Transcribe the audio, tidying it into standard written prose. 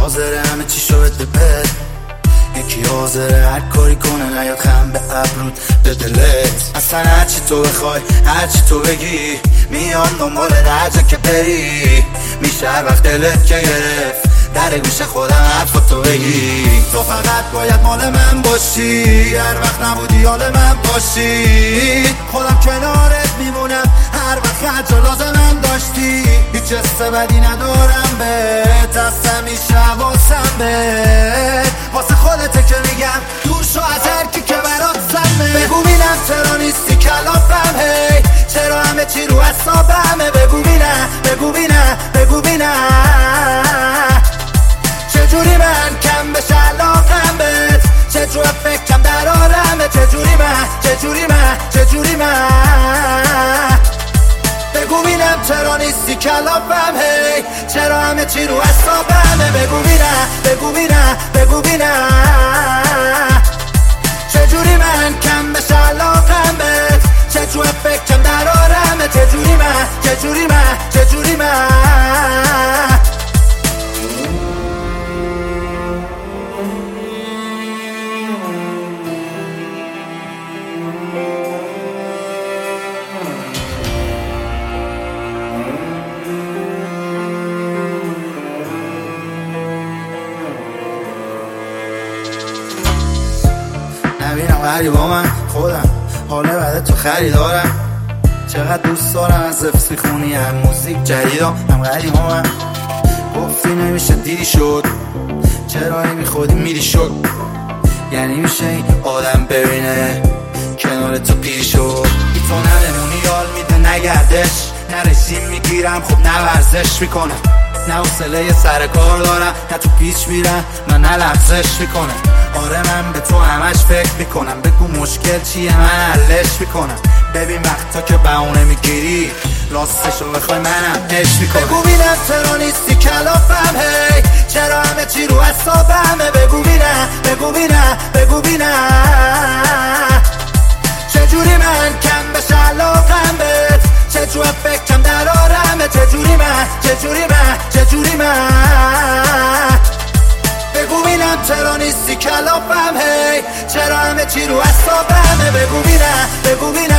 حاضره همه چی شو بده بد، یکی حاضره هر کاری کنه نیاد خم به ابرود به دلت. اصلا هرچی تو بخوای هرچی تو بگی میان دنبال هر جا که بری، میشه هر وقت دلت که گرفت در گوش خودم حرفاتو بگی. تو فقط باید مال من باشی، هر وقت نبودی حال من باشی، خودم کنارت میمونم هر وقت هرچه لازمم داشتی. هیچ حس بدی ندارم بهت، از همیشه حواسم بهت، واسه خودته که میگم دور شو از هر کی که برات سمه. بگو بینم چرا نیستی کلافم، هی چرا همه چی رو اعصابمه. بگو بینم بگو بینم بگو بینم چجوری من کم بشه علاقم بهت، چجوری فکرم در آرمه. چجوری من بگو بینم چرا نیستی کلافم، هی چرا همه چی رو اعصابمه. بگو بینم چجوری من کم بشه علاقم بهت، چجوری فکرم در آرمه. چجوری من نبینم غریبا من خودم، حالا بعد تو خریدارم. چقدر دوست دارم از حفظ میخونی هم موزیک جدیدم هم غریبا من. گفتی نمیشه دیدی شد، چرا نمیخودی میری شد، یعنی میشه این آدم ببینه کنار تو پیر شد. بی تو نمونی یال میده نگردش، نه رژیم میگیرم خب نه ورزش میکنم، نه حوصله سر کار دارم، نه تو پیچ میرم نه لغزش میکنم. آره من به تو همش فکر میکنم، بگو مشکل چیه من حلش میکنم. ببین وقتا که بهونه میگیری راستشو بخوای منم عشق میکنم. بگو بینم چرا نیستی کلافم، هی چرا همه چی رو اعصابمه. بگو بینم چجوری من کم بشه علاقم بهت، چجوری فکرم در آرمه. چجوری من بگو بینم چرا نیستی کلافم، هی چرا همه چی رو اعصابمه. بگو بینم